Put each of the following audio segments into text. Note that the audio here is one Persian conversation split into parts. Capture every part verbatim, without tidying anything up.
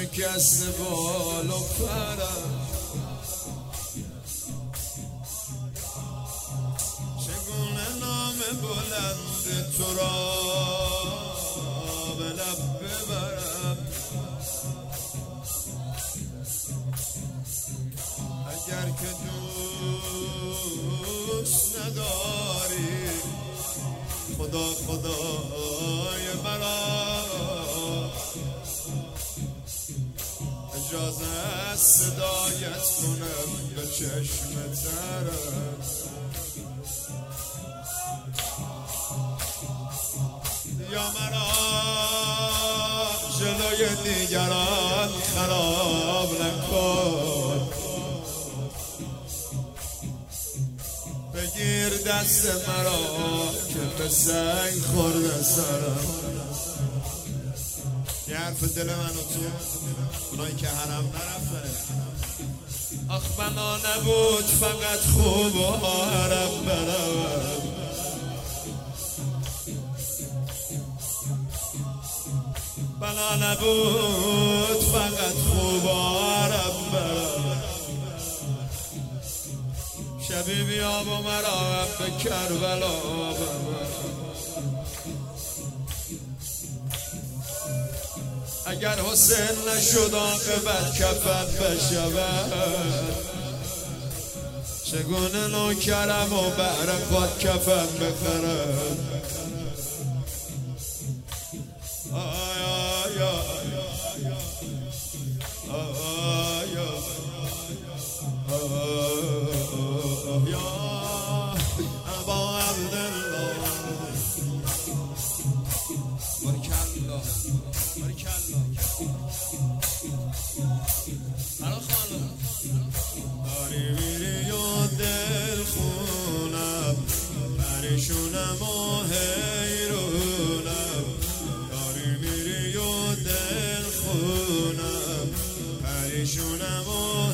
شکست بال و پرم، چگونه نام بلند تو را به لب ببرم. اگر که دوست نداری خدا خدای مرا، اجازه است صدایت کنم به چشم ترت. یا مرا جلوی دیگران خراب نکن، بگیر دست مرا که به سنگ خورده سرم. یه حرف دل من و تو اونایی که حرم نرفتن، آخ بنا نبود فقط خوب و حرم برم. بنا نبود فقط خوب و حرم برم. شبی بیا با مرا به کربلا ببر. اگر حسین نشد عاقبت کفن بشود، چگونه نوکرم و بهر خود کفن بخرم. آیا آیا آیا آیا ابا عبدالله بارکالله بارکالله برا خانم. داری میری و دل خونم، پریشونم و حیرونم. داری میری و دل خونم، پریشونم و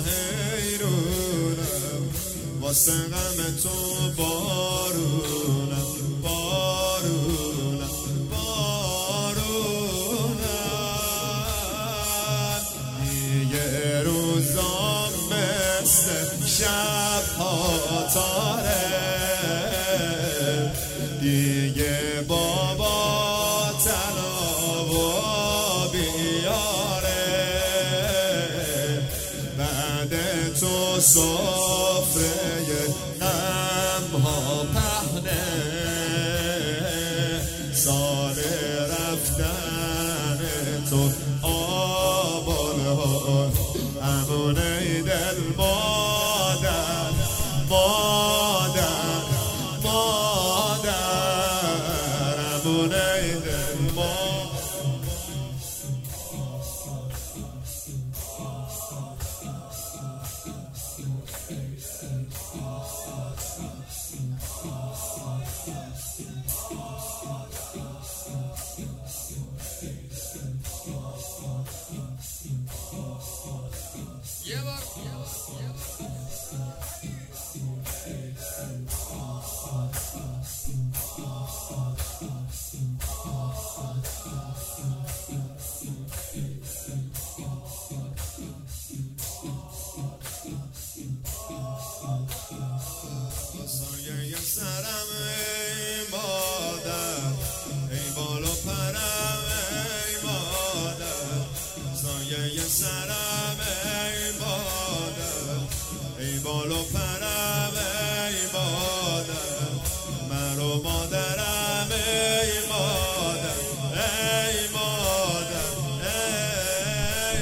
حیرونم. واسه غم تو بارونم بارونم بارونم. دیگه روزام مثل شب ها تاره، دیگه بابا تنها و بیاره. بعد تو سفره غم ها پهنه، سال رفتن تو آبانه ها. امونه دل مادر مادر مادر، امونه دل مادر. یه بار سایه سرم ای مادر، ای بال و پرم ای مادر. سایه سرم ای مادر، ای بال و پرم ای مادر. مرو مادرم ای مادر ای مادر ای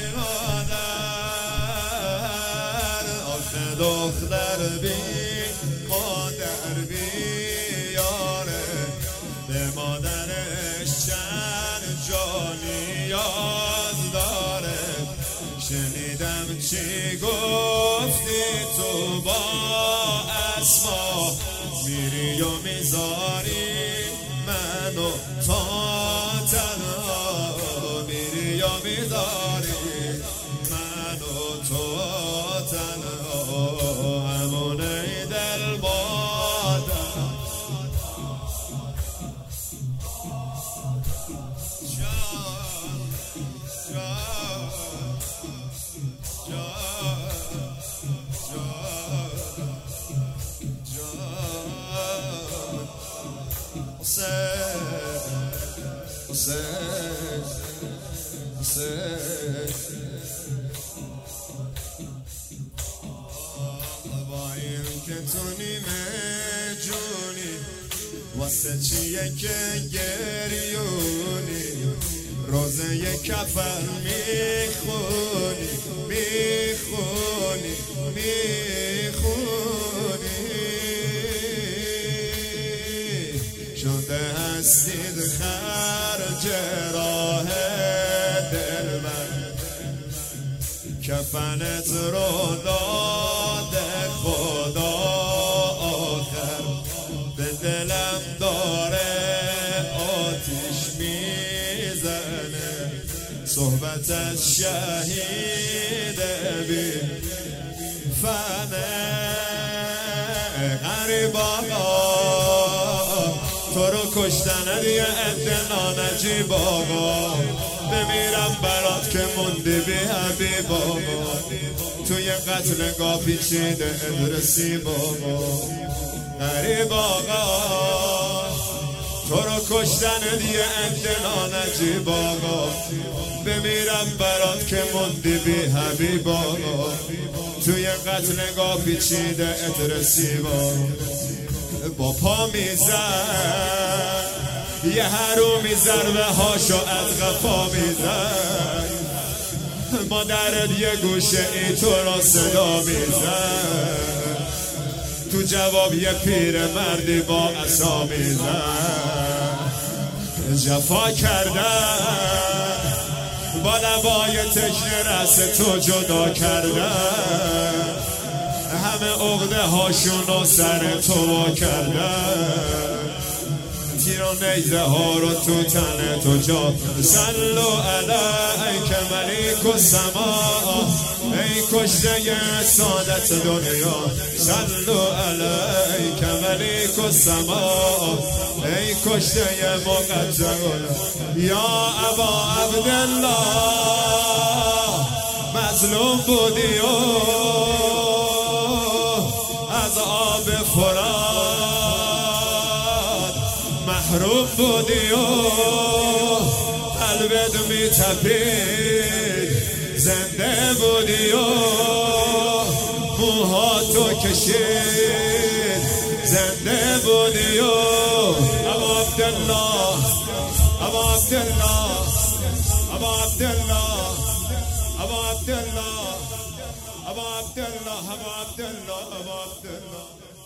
مادر. آخه دختر بی مادر بیاره، به مادرش چند جا نیاز داره. شنیدم چی گفتی تو با اسما، میری و میذاری منو تا تنها. میری و میذاری منو تا تنها. همونه دل مادر جان جان محسن با این که تو نیمه جونی واسه چیه که گریونی روزه کفن میخونی میخونی میخونی شده هستید خرج راه دل من کفنت رو داده خدا آخر به دلم داره آتیش میزنه صحبتت شهید بی فنه غریب آقا تو رو کشتن دیگه ادنا نجیب آقا بمیرم برات که موندی بی حبیب آقا توی قتل گاه پیچیده ادرسی بابا غریب آقا تو رو کشتن دیگه ادنا نجیب آقا بمیرم برات که موندی بی حبیب آقا توی قتل گاه پیچیده ادرسی بابا با پا میزن یه حرومی ضربه هاشو از غفا میزن مادرت یه گوشه ای تو را صدا میزن تو جواب یه پیر مردی با عصا میزن جفا کردن با لبای تشنه رس تو جدا کردن همه عقده هاشونو سر تو وا کردن تیر و نیزه ها رو تو تن تو جا صلو علیک ملیک السما ای کشته سادت دنیا صلو علیک ملیک السما ای کشته مقدر یا ابا عبدالله مظلوم بودی و از آب فرات محروم بودی و قلبت میتپید زنده بودی و موهاتو کشید زنده بودی و ابا عبدالله ابا عبدالله ابا عبدالله ابا عبدالله ابا عبدالله ابا عبدالله ابا عبدالله